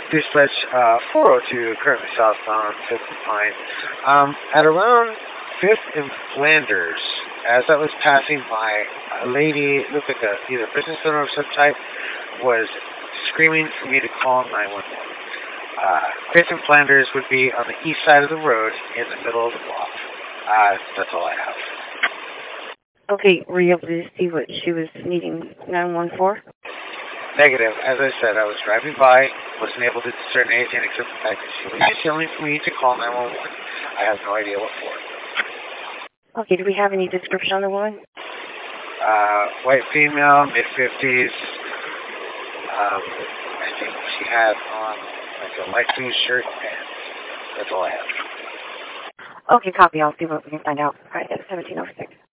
Dispatch 402, currently southbound 5th and Pine. At around 5th and Flanders, as I was passing by, a lady, looked like either business owner of some type, was screaming for me to call 911. 5th and Flanders would be on the east side of the road in the middle of the block. That's all I have. Okay, were you able to see what she was needing 911 for? Negative. As I said, I was driving by, wasn't able to discern anything except the fact that she was yelling for me to call 911. I have no idea what for. Okay, do we have any description on the woman? White female, mid-50s. I think she had on like a light blue shirt and pants. That's all I have. Okay, copy. I'll see what we can find out. All right, that's 1706.